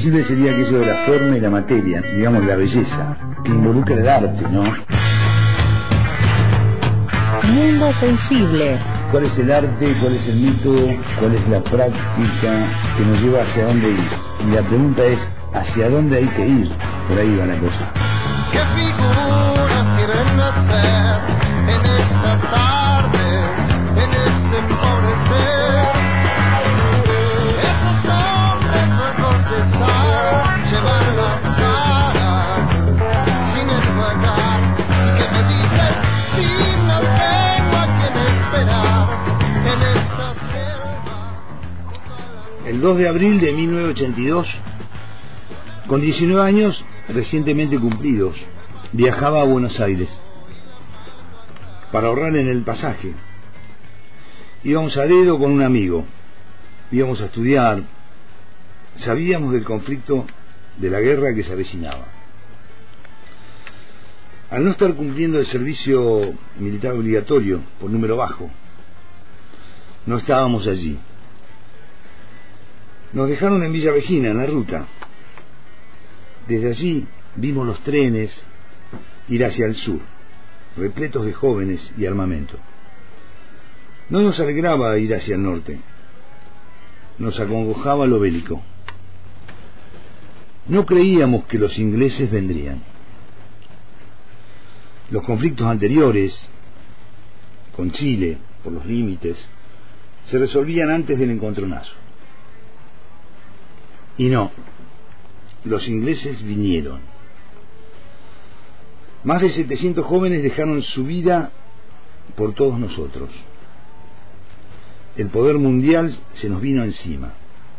sensible sería aquello de la forma y la materia, digamos la belleza, que involucra el arte, ¿no? Mundo sensible. ¿Cuál es el arte? ¿Cuál es el mito? ¿Cuál es la práctica que nos lleva hacia dónde ir? Y la pregunta es, ¿hacia dónde hay que ir? Por ahí va la cosa. ¿Qué figuras quieren nacer en esta tarde, en este empobrecer? Esos hombres no contestar, llevan la cara sin enjuagar, y que me dicen si no tengo a quien esperar en esta selva. El 2 de abril de 1982, con 19 años recientemente cumplidos, viajaba a Buenos Aires para ahorrar en el pasaje. Íbamos a dedo con un amigo, íbamos a estudiar, sabíamos del conflicto, de la guerra que se avecinaba. Al no estar cumpliendo el servicio militar obligatorio por número bajo, no estábamos allí. Nos dejaron en Villa Regina, en la ruta. Desde allí vimos los trenes ir hacia el sur, repletos de jóvenes y armamento. No nos alegraba ir hacia el norte, nos acongojaba lo bélico. No creíamos que los ingleses vendrían. Los conflictos anteriores, con Chile, por los límites, se resolvían antes del encontronazo. Y no. Los ingleses vinieron. Más de 700 jóvenes dejaron su vida por todos nosotros. El poder mundial se nos vino encima.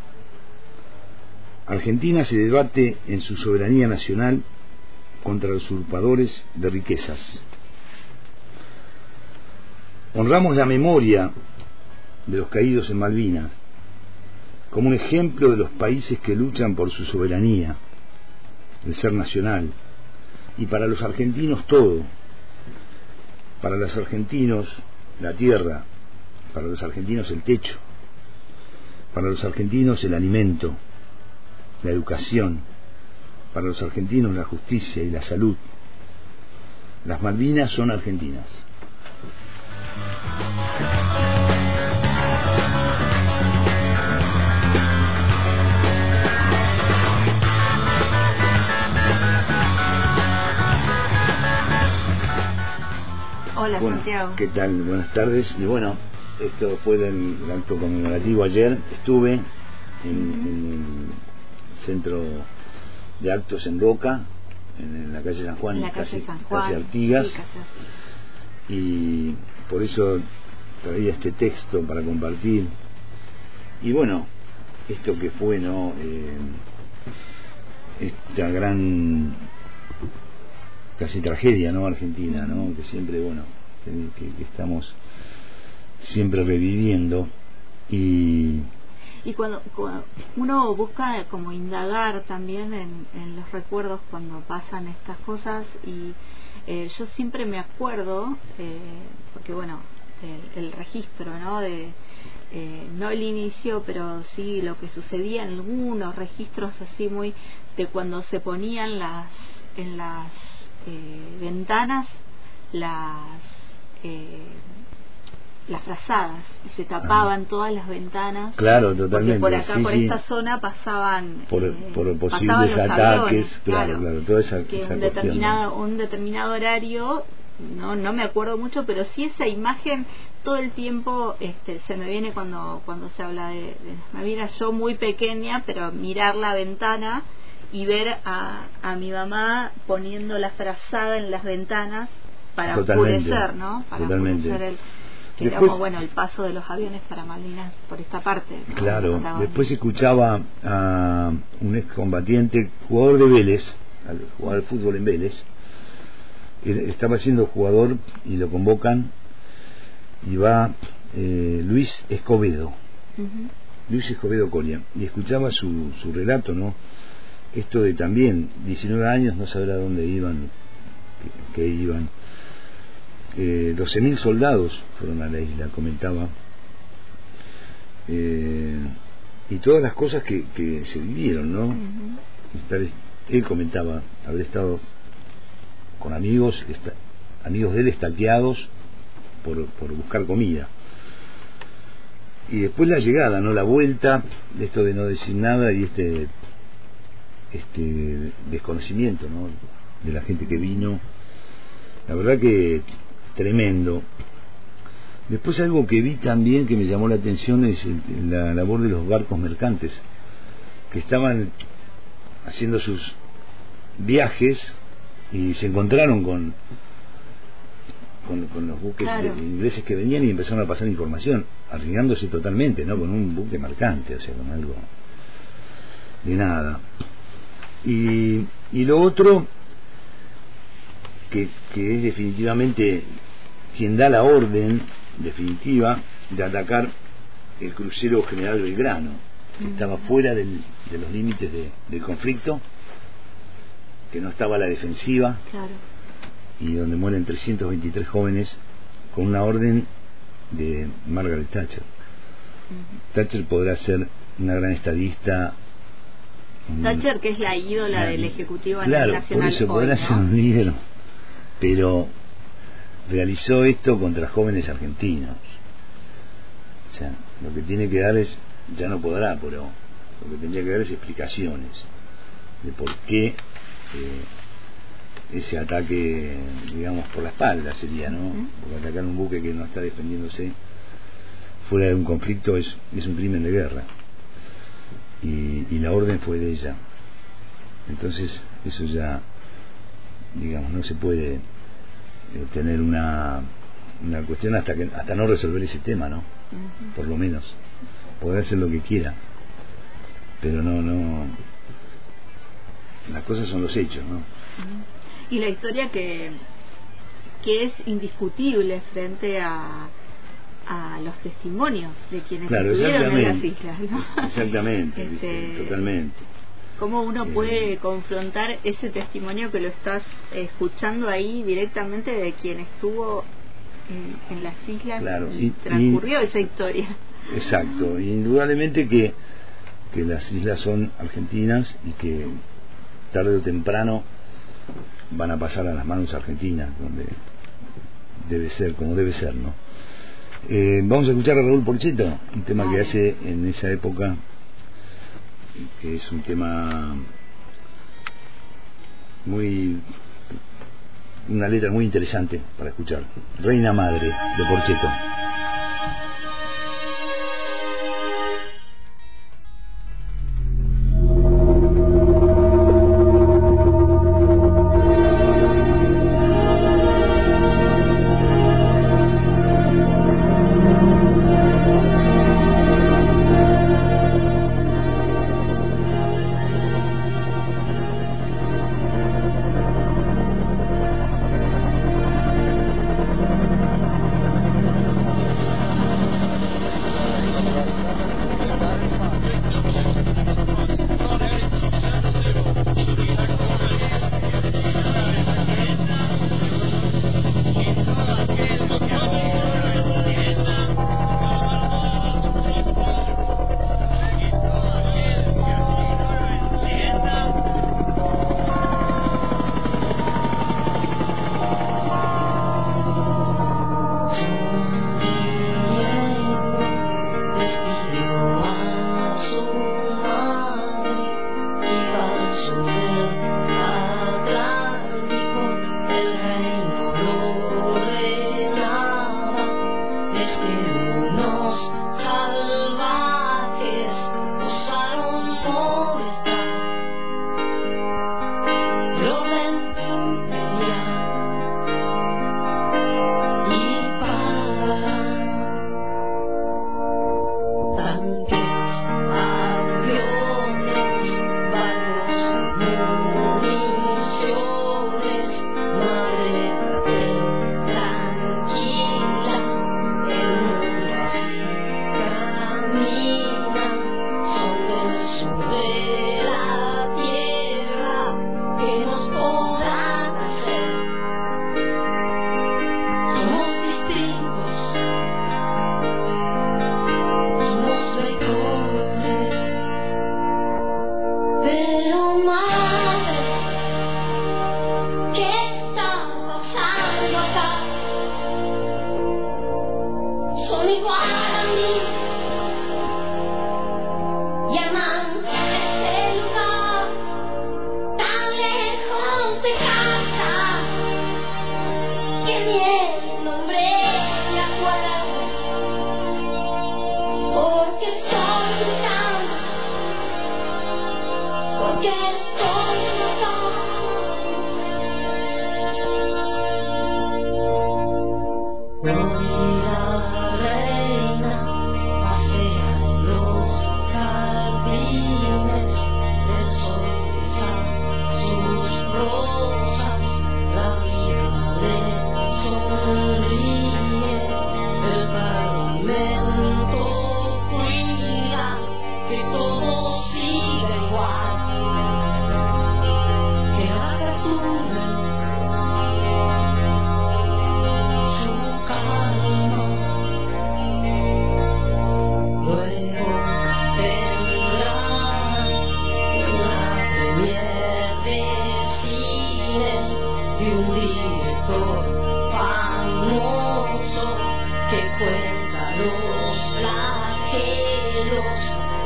Argentina se debate en su soberanía nacional contra los usurpadores de riquezas. Honramos la memoria de los caídos en Malvinas como un ejemplo de los países que luchan por su soberanía, el ser nacional, y para los argentinos todo, para los argentinos la tierra, para los argentinos el techo, para los argentinos el alimento, la educación, para los argentinos la justicia y la salud. Las Malvinas son argentinas. Hola, bueno, Santiago. ¿Qué tal? Buenas tardes. Y bueno, esto fue el acto conmemorativo ayer. Estuve en el centro de actos en Boca, en la calle San Juan, en la calle San Juan, casi Artigas. Sí, y por eso traía este texto para compartir. Y bueno, esto que fue, ¿no? Esta gran casi tragedia, ¿no? Argentina, ¿no? Que siempre, bueno, que estamos siempre reviviendo. Y cuando uno busca como indagar también en los recuerdos cuando pasan estas cosas, y yo siempre me acuerdo, porque bueno, el registro, ¿no? De no el inicio, pero sí lo que sucedía en algunos registros así muy de cuando se ponían en las ventanas las frazadas y se tapaban todas las ventanas. Claro, totalmente. Porque por acá, sí, por sí. esta zona pasaban por posibles pasaban los ataques, aviones, claro, toda esa que esa un determinado horario, no me acuerdo mucho, pero sí esa imagen todo el tiempo se me viene cuando se habla de Malvinas. Yo muy pequeña, pero mirar la ventana y ver a mi mamá poniendo la frazada en las ventanas para oscurecer, ¿no? Para oscurecer el paso de los aviones para Malvinas por esta parte, ¿no? Claro, después escuchaba a un excombatiente, jugador de Vélez, jugador de fútbol en Vélez, estaba siendo jugador y lo convocan y va Luis Escobedo, Luis Escobedo Coria, y escuchaba su relato, ¿no? Esto de también 19 años, no saber a dónde iban, que iban. 12.000 soldados fueron a la isla, comentaba. y todas las cosas que se vivieron, ¿no? Él comentaba haber estado con amigos de él estaqueados por buscar comida, y después la llegada, ¿no? La vuelta, esto de no decir nada y este desconocimiento, ¿no? De la gente que vino, la verdad que tremendo. Después algo que vi también que me llamó la atención es la labor de los barcos mercantes que estaban haciendo sus viajes y se encontraron con los buques ingleses que venían y empezaron a pasar información, arriesgándose totalmente, ¿no? Con un buque mercante, o sea, con algo de nada. Y lo otro que es definitivamente quien da la orden definitiva de atacar el crucero General Belgrano, que estaba fuera de los límites del conflicto, que no estaba a la defensiva, y donde mueren 323 jóvenes con una orden de Margaret Thatcher. Thatcher podrá ser una gran estadista, Thatcher, que es la ídola del Ejecutivo Nacional, por eso podrá ser un líder, pero realizó esto contra jóvenes argentinos. O sea, lo que tiene que dar es, ya no podrá, pero lo que tendría que dar es explicaciones de por qué ese ataque, digamos, por la espalda sería, ¿no? Porque atacar un buque que no está defendiéndose fuera de un conflicto es un crimen de guerra, y la orden fue de ella. Entonces eso ya, digamos, no se puede tener una cuestión hasta no resolver ese tema, ¿no? Por lo menos poder hacer lo que quiera, pero no las cosas son los hechos, ¿no? Y la historia que es indiscutible frente a los testimonios de quienes estuvieron en las islas, ¿no? Exactamente, totalmente. ¿Cómo uno puede confrontar ese testimonio que lo estás escuchando ahí directamente de quien estuvo en las islas y transcurrió esa historia? Exacto, indudablemente que las islas son argentinas y que tarde o temprano van a pasar a las manos argentinas, donde debe ser, como debe ser, ¿no? Vamos a escuchar a Raúl Porcheto, un tema que hace en esa época, que es un tema una letra muy interesante para escuchar. Reina Madre, de Porcheto.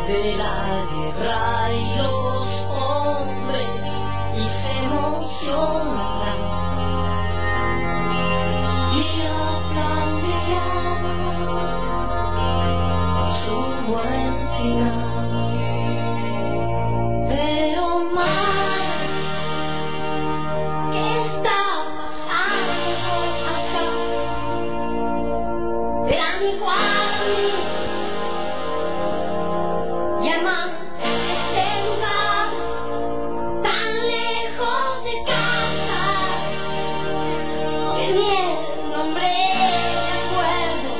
de la guerra y los hombres y se emocionarán y aplaudirán su buen final. Pero más, ¿qué está pasando allá? Eran igual y aman este lugar tan lejos de casa que ni el nombre me acuerdo,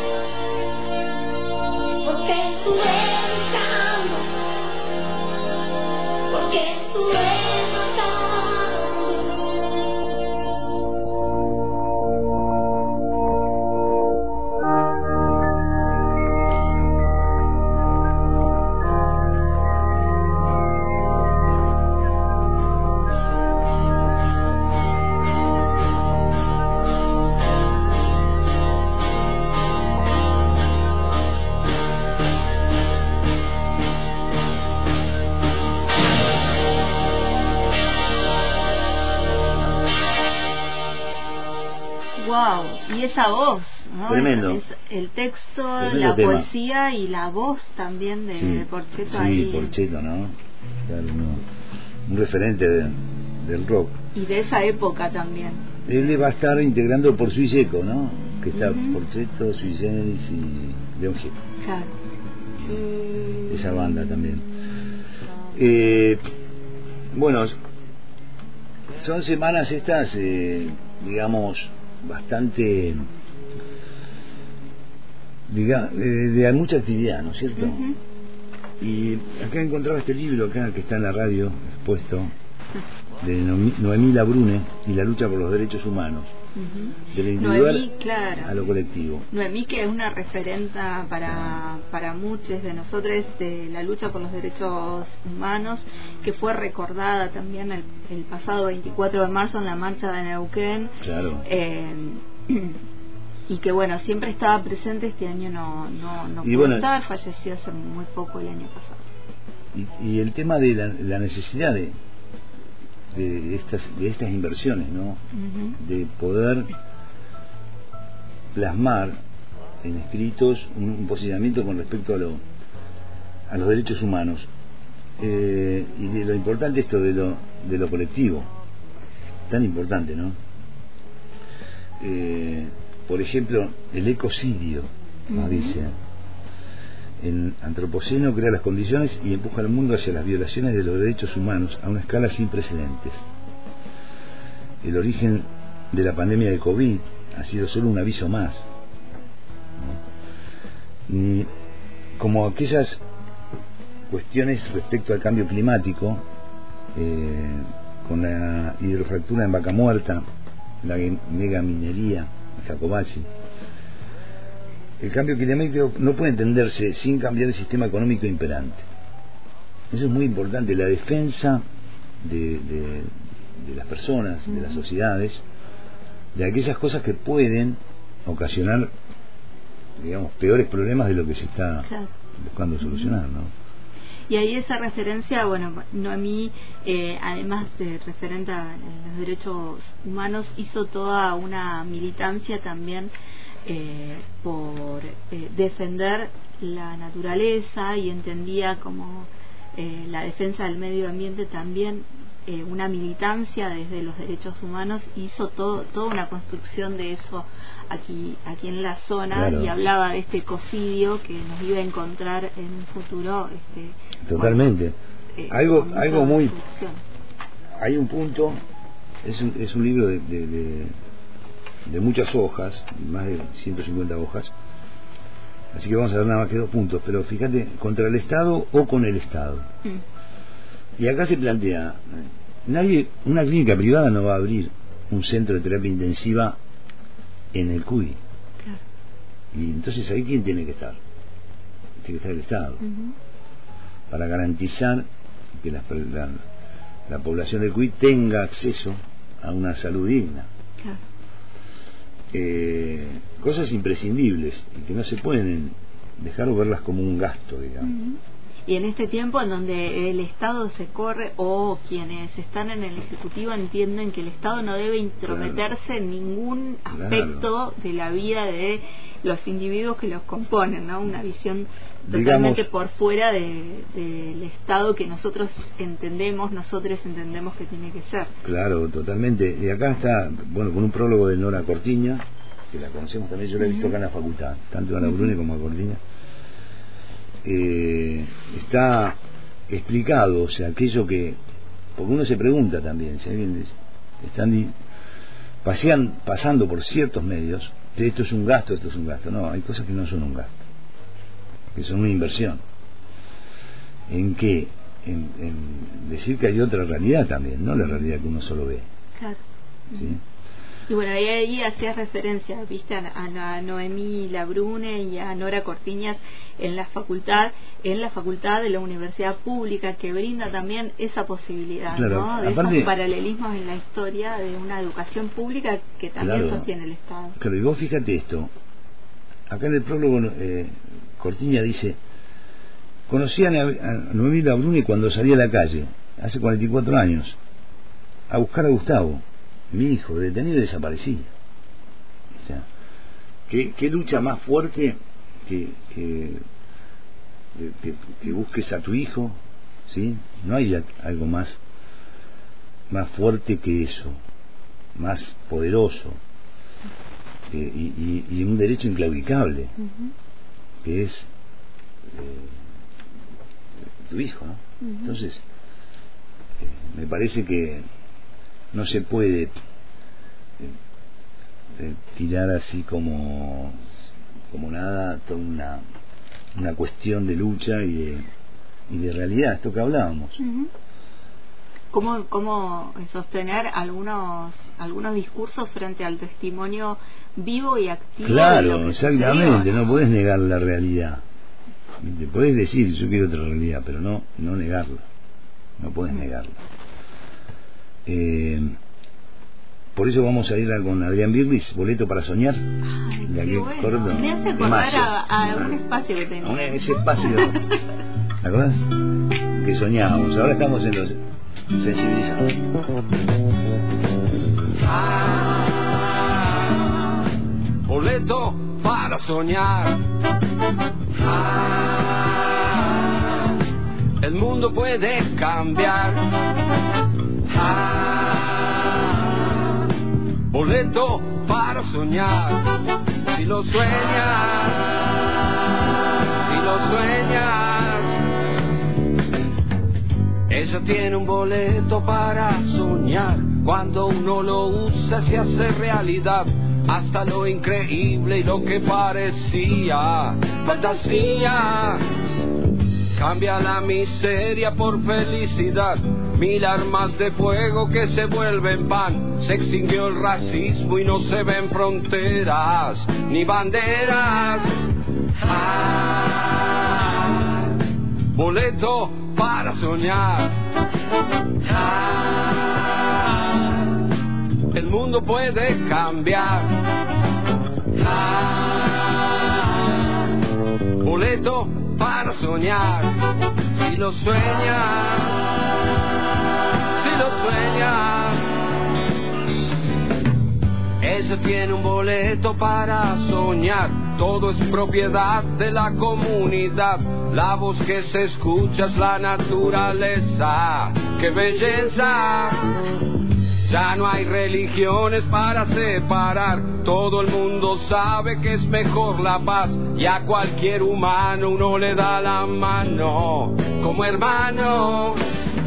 porque estuve luchando, porque estuve matando. Wow, y esa voz, ¿no? Tremendo. El texto, Tremendo la tema. poesía y la voz también de Porchetto sí, ahí. Porchetto, ¿no? Claro, un referente del rock. Y de esa época también. Él va a estar integrando por Sui Seco, ¿no? Que está Ujú. Porchetto, Sui Generis y León Gieco. Claro. Esa banda también. Bueno, son semanas estas, digamos, bastante, de mucha actividad, ¿no es cierto? Ujú. Y acá encontraba este libro acá que está en la radio expuesto, de Noemí Labrune y la lucha por los derechos humanos, Ujú. de lo individual Noemí, claro. a lo colectivo. Noemí, que es una referenta para muchos de nosotros de la lucha por los derechos humanos, que fue recordada también el pasado 24 de marzo en la marcha de Neuquén. Claro. Y que bueno, siempre estaba presente. Este año no Y pudo bueno, estar, falleció hace muy poco el año pasado. Y el tema de la necesidad de estas inversiones, ¿no? Ujú. De poder plasmar en escritos un posicionamiento con respecto a los derechos humanos, y de lo importante esto de lo colectivo, tan importante, ¿no? Por ejemplo, el ecocidio, nos Ujú. dice: el antropoceno crea las condiciones y empuja al mundo hacia las violaciones de los derechos humanos a una escala sin precedentes. El origen de la pandemia de COVID ha sido solo un aviso más, ¿no? Ni como aquellas cuestiones respecto al cambio climático, con la hidrofractura en Vaca Muerta, la mega minería de Jacobacci. El cambio climático no puede entenderse sin cambiar el sistema económico imperante. Eso es muy importante, la defensa de las personas, de las sociedades, de aquellas cosas que pueden ocasionar, digamos, peores problemas de lo que se está Claro. buscando solucionar, ¿no? Y ahí esa referencia, bueno, Noemí, además de referente a los derechos humanos, hizo toda una militancia también por defender la naturaleza, y entendía como la defensa del medio ambiente también una militancia desde los derechos humanos. Hizo toda una construcción de eso aquí en la zona. Claro. Y hablaba de este ecocidio que nos iba a encontrar en un futuro. Totalmente. Con mucha Algo muy... destrucción. Hay un punto, es un libro de muchas hojas, más de 150 hojas, así que vamos a ver nada más que 2 puntos, pero fíjate, contra el Estado o con el Estado. Y acá se plantea, una clínica privada no va a abrir un centro de terapia intensiva en el CUI. Claro. Y entonces ahí, ¿quién tiene que estar? Tiene que estar el Estado, para garantizar que la población del CUI tenga acceso a una salud digna. Claro. Cosas imprescindibles y que no se pueden dejar o verlas como un gasto, digamos. Y en este tiempo en donde el Estado se corre, o quienes están en el Ejecutivo entienden que el Estado no debe intrometerse en ningún aspecto de la vida de los individuos que los componen, ¿no? Una visión totalmente por fuera del Estado que nosotros entendemos que tiene que ser. Claro, totalmente. Y acá está, bueno, con un prólogo de Nora Cortiña, que la conocemos también, yo la he visto acá en la facultad, tanto a la Brune como a Cortiña. Está explicado, o sea, aquello que, porque uno se pregunta también, si alguien están pasando por ciertos medios, esto es un gasto, no, hay cosas que no son un gasto, que son una inversión. ¿En qué? En decir que hay otra realidad también, no la realidad que uno solo ve. Claro. ¿Sí? Y bueno, ahí hacías referencia, viste, a Noemí Labrune y a Nora Cortiñas en la facultad de la universidad pública, que brinda también esa posibilidad, claro, ¿no? De aparte, esos paralelismos en la historia de una educación pública que también claro, sostiene el Estado. Claro, y vos fíjate esto, acá en el prólogo Cortiña dice: conocí a Noemí Labrune cuando salí a la calle, hace 44 años, a buscar a Gustavo, mi hijo, detenido y desaparecido. O sea, ¿qué lucha más fuerte que busques a tu hijo? ¿Sí? No hay algo más fuerte que eso, más poderoso, y un derecho inclaudicable, que es tu hijo, ¿no? Entonces, me parece que no se puede tirar así como nada toda una cuestión de lucha y de realidad, esto que hablábamos. ¿Cómo sostener algunos discursos frente al testimonio vivo y activo? Claro, exactamente, no podés negar la realidad. Te podés decir, yo quiero otra realidad, pero no negarla, no podés negarla. Por eso vamos a ir con Adrián Birlis, Boleto para Soñar. Ay, de aquí, bueno. corto, Me hace acordar a un espacio que tenía. Ese espacio, ¿te acordás? Que soñábamos, ahora estamos en los sensibilizados. Boleto para soñar. El mundo puede cambiar. Boleto para soñar. Si lo sueñas, ella tiene un boleto para soñar. Cuando uno lo usa se hace realidad. Hasta lo increíble y lo que parecía fantasía. Cambia la miseria por felicidad. 1000 armas de fuego que se vuelven pan. Se extinguió el racismo y no se ven fronteras ni banderas. Boleto para soñar. El mundo puede cambiar. Boleto para soñar. Si lo sueñas, ella tiene un boleto para soñar. Todo es propiedad de la comunidad. La voz que se escucha es la naturaleza. ¡Qué belleza! Ya no hay religiones para separar. Todo el mundo sabe que es mejor la paz. Y a cualquier humano uno le da la mano como hermano.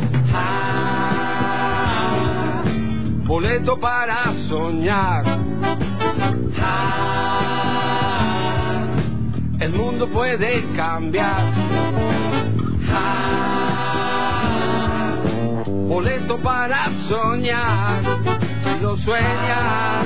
Boleto para soñar. El mundo puede cambiar. Boleto para soñar. Si lo sueñas,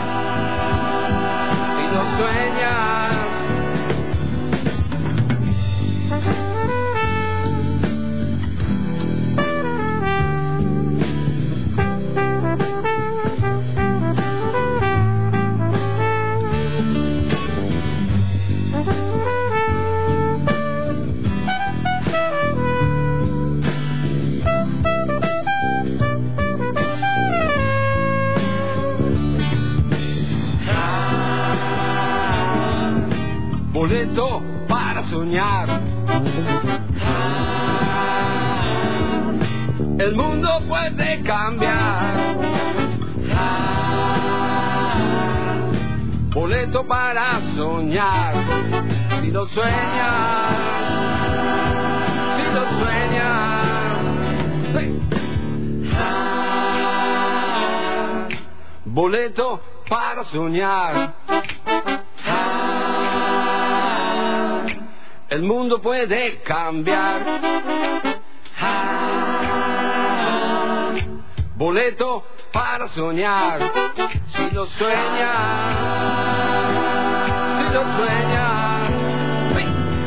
soñar. El mundo puede cambiar. Boleto para soñar. Si lo sueñas, si lo sueñas. Sí. Boleto para soñar. El mundo puede cambiar. Boleto para soñar. Si lo sueñas, si lo sueñas. Sí.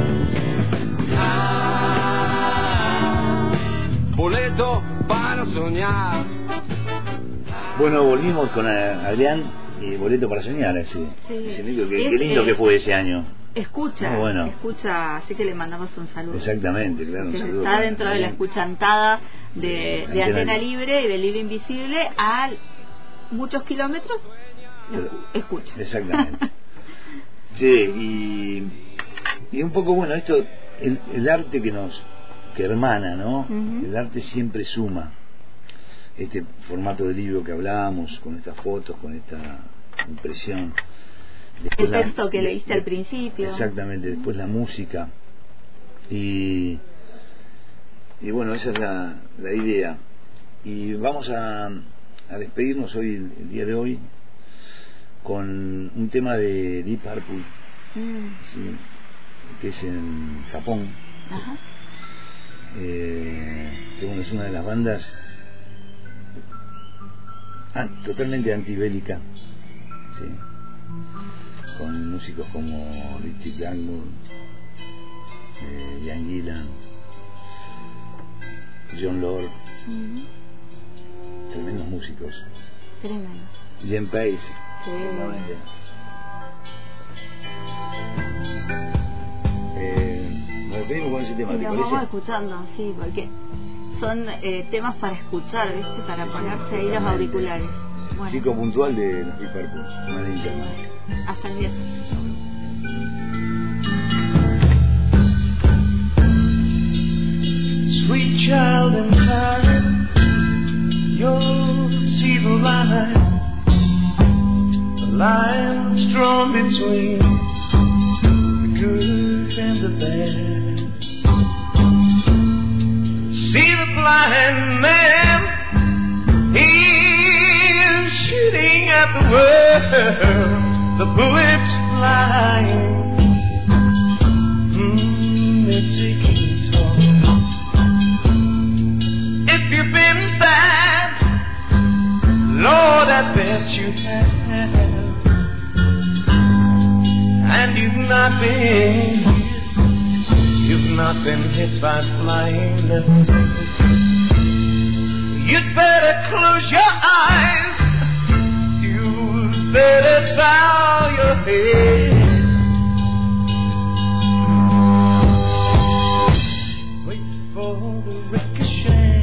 Boleto para soñar. Bueno, volvimos con Adrián y Boleto para soñar, ese libro. Qué lindo que fue ese año. Escucha, bueno. Escucha, así que le mandamos un saludo. Exactamente, claro, un saludo. Está dentro de la escuchantada de Antena Libre y del Libro Invisible a muchos kilómetros. Escucha. Exactamente. Sí, y un poco, bueno, esto, el arte que hermana, ¿no? Uh-huh. El arte siempre suma. Este formato de libro que hablábamos, con estas fotos, con esta impresión. Después el texto que leíste al principio. Exactamente, después la música. Y bueno, esa es la idea. Y vamos a despedirnos hoy, el día de hoy, con un tema de Deep Purple, ¿sí? Que es en Japón. Ajá. Que bueno, es una de las bandas totalmente antibélica, ¿sí? Con músicos como Richie Blackmore, Ian Gillan, John Lord, tremendos músicos. Tremendo. Jen Pace. Sí. Nos despedimos con ese tema, y ¿te nos parece? vamos escuchando, sí, porque son temas para escuchar, ¿viste? Para ponerse ahí los auriculares. Bueno. Chico puntual de los Deep Purple, Madrid. Hasta el viernes. Sweet child in time, you'll see the line drawn between the good and the bad. See the blind man, he's shooting at the world, the bullets flying. They're taking toll. If you've been bad, Lord, I bet you have. And you've not been hit by flying lead. You'd better close your eyes. You'd better bow your head. Wait for the ricochet.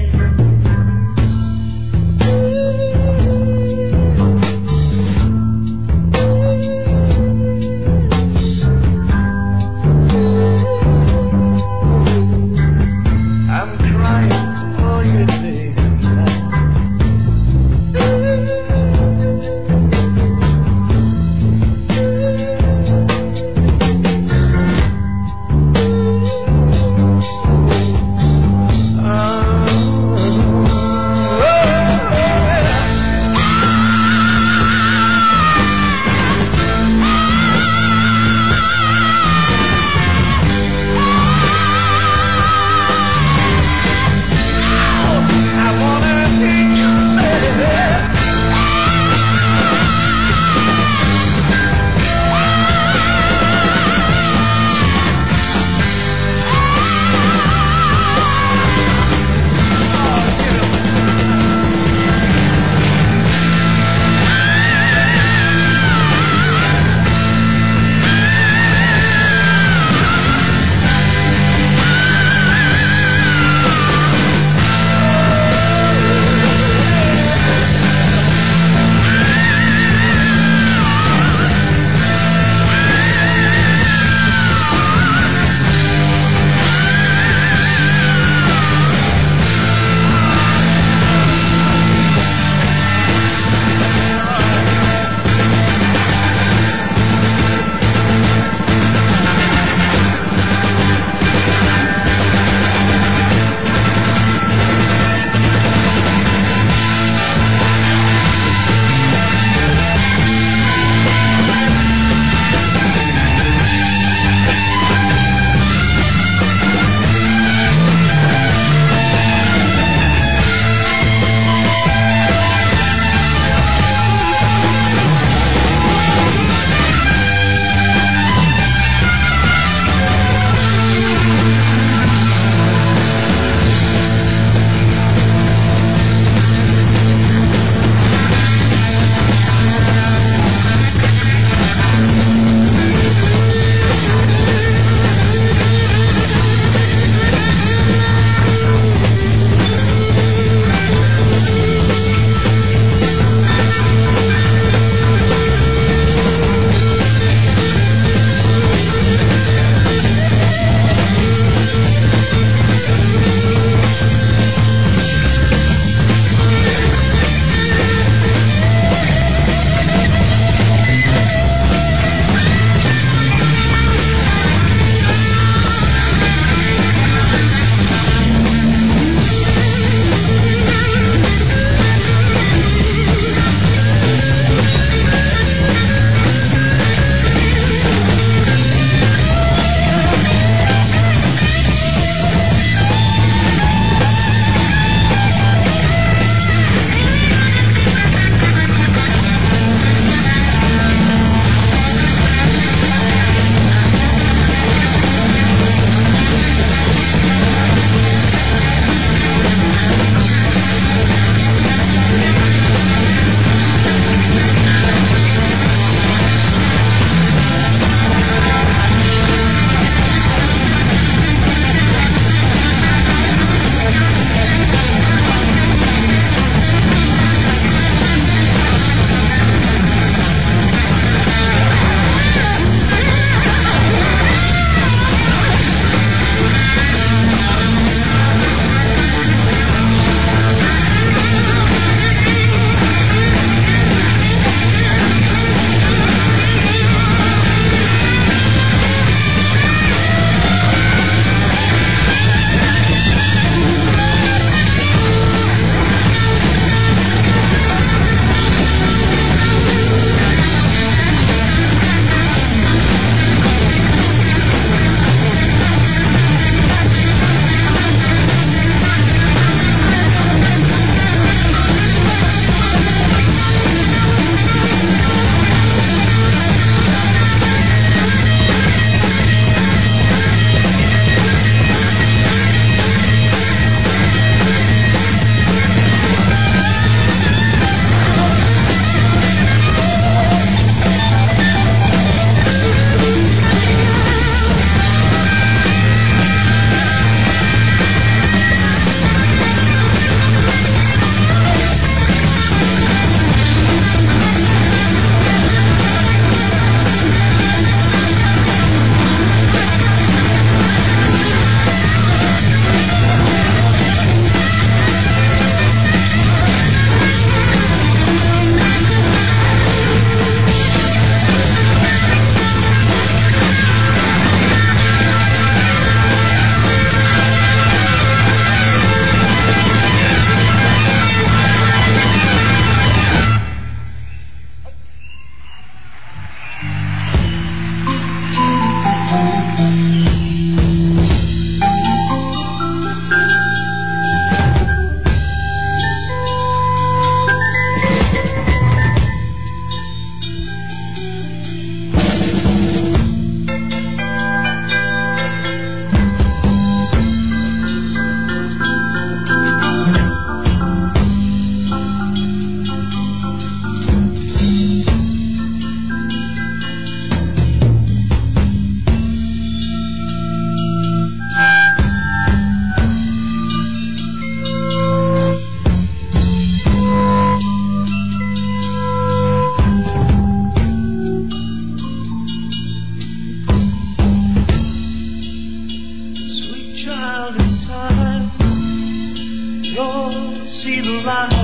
time, you'll see the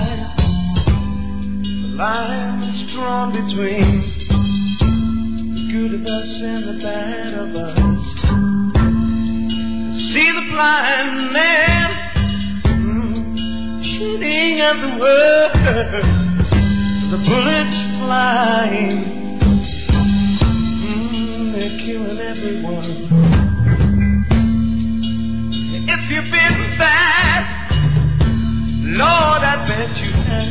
line that's drawn between the good of us and the bad of us. See the blind man shooting at the world, the bullets flying, they're killing everyone. If you've been bad, Lord, I bet you have.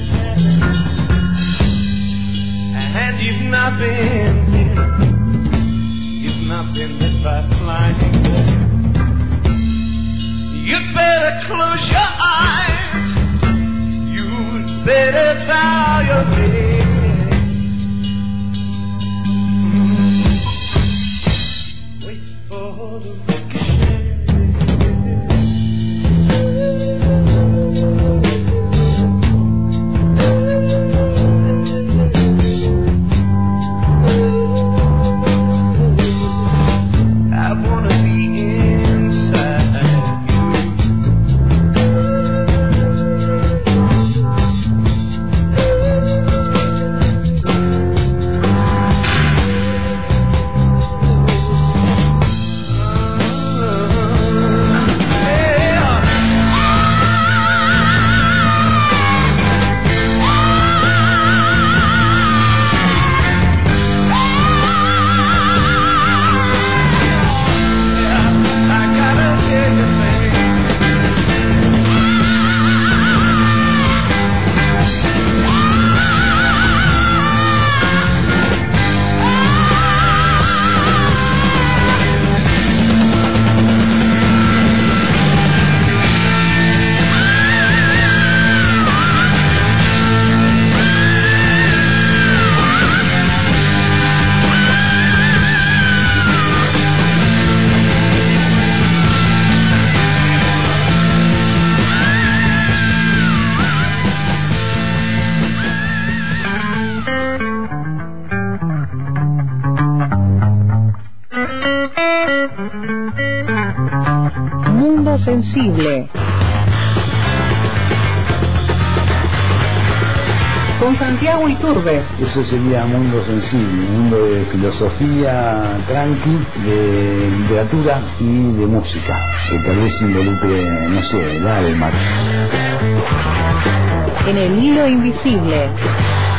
And you've not been hit by flying bullets. You'd better close your eyes. You'd better bow your head. Wait for the Sensible con Santiago Iturbe. Eso sería Mundo Sensible, un mundo de filosofía tranqui, de literatura y de música, que tal vez involucre, no sé, el alma. En el hilo invisible.